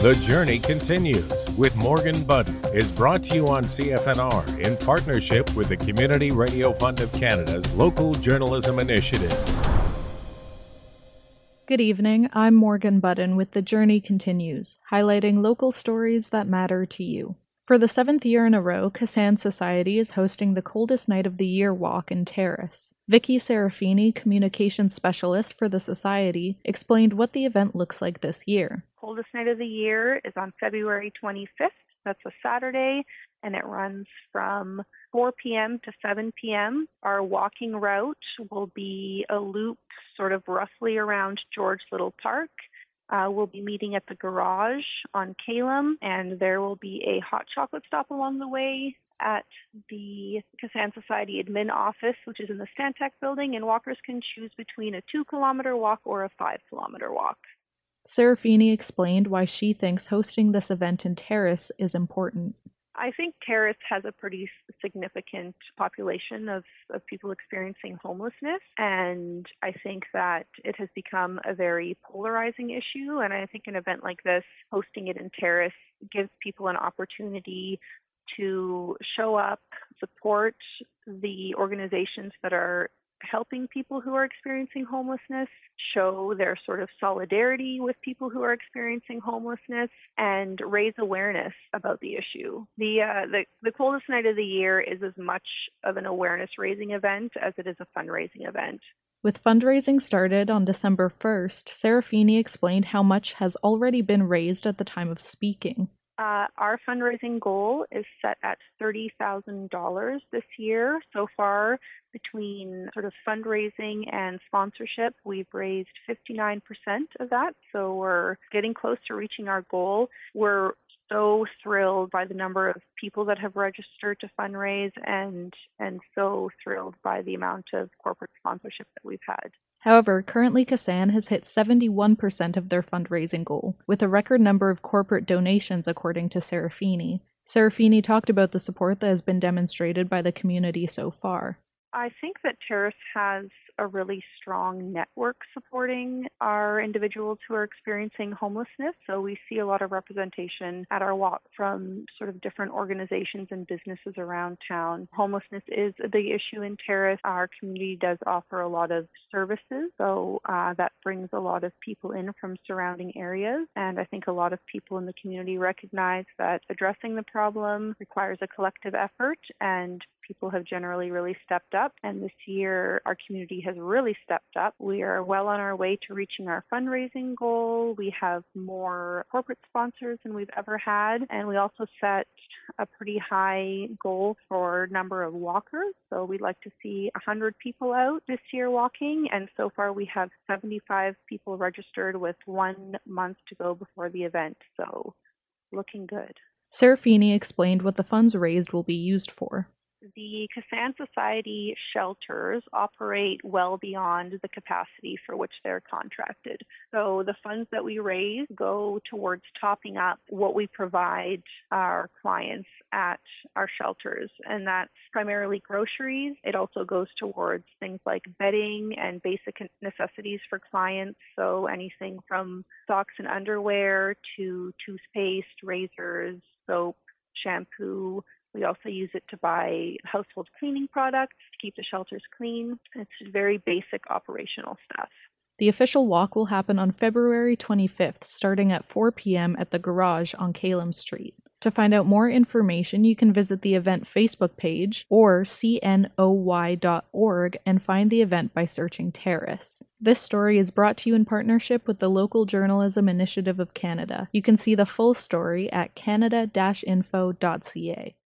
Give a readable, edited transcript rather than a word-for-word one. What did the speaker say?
The Journey Continues with Morgan Budden is brought to you on CFNR in partnership with the Community Radio Fund of Canada's Local Journalism Initiative. Good evening, I'm Morgan Budden with The Journey Continues, highlighting local stories that matter to you. For the 7th year in a row, Kasan Society is hosting the Coldest Night of the Year walk in Terrace. Vicky Serafini, communications specialist for the Society, explained what the event looks like this year. Coldest Night of the Year is on February 25th. That's a Saturday, and it runs from 4 p.m. to 7 p.m. Our walking route will be a loop sort of roughly around George Little Park. We'll be meeting at the garage on Calum, and there will be a hot chocolate stop along the way at the Kasan Society admin office, which is in the Stantec building, and walkers can choose between a 2-kilometer walk or a 5-kilometer walk. Serafini explained why she thinks hosting this event in Terrace is important. I think Terrace has a pretty significant population of people experiencing homelessness, and I think that it has become a very polarizing issue, and I think an event like this, hosting it in Terrace, gives people an opportunity to show up, support the organizations that are helping people who are experiencing homelessness, show their sort of solidarity with people who are experiencing homelessness, and raise awareness about the issue. The Coldest Night of the Year is as much of an awareness-raising event as it is a fundraising event. With fundraising started on December 1st, Serafini explained how much has already been raised at the time of speaking. Our fundraising goal is set at $30,000 this year. So far, between sort of fundraising and sponsorship, we've raised 59% of that. So we're getting close to reaching our goal. We're so thrilled by the number of people that have registered to fundraise and so thrilled by the amount of corporate sponsorship that we've had. However, currently Kasan has hit 71% of their fundraising goal, with a record number of corporate donations according to Serafini. Serafini talked about the support that has been demonstrated by the community so far. I think that Terrace has a really strong network supporting our individuals who are experiencing homelessness. So we see a lot of representation at our walk from sort of different organizations and businesses around town. Homelessness is a big issue in Terrace. Our community does offer a lot of services, so that brings a lot of people in from surrounding areas. And I think a lot of people in the community recognize that addressing the problem requires a collective effort, and people have generally really stepped up, and this year our community has really stepped up. We are well on our way to reaching our fundraising goal. We have more corporate sponsors than we've ever had, and we also set a pretty high goal for number of walkers. So we'd like to see 100 people out this year walking, and so far we have 75 people registered with 1 month to go before the event, so looking good. Serafini explained what the funds raised will be used for. The Kasan Society shelters operate well beyond the capacity for which they're contracted. So the funds that we raise go towards topping up what we provide our clients at our shelters, and that's primarily groceries. It also goes towards things like bedding and basic necessities for clients, so anything from socks and underwear to toothpaste, razors, soap, shampoo. We also use it to buy household cleaning products to keep the shelters clean. It's very basic operational stuff. The official walk will happen on February 25th, starting at 4 p.m. at the garage on Calum Street. To find out more information, you can visit the event Facebook page or cnoy.org and find the event by searching Terrace. This story is brought to you in partnership with the Local Journalism Initiative of Canada. You can see the full story at canada-info.ca.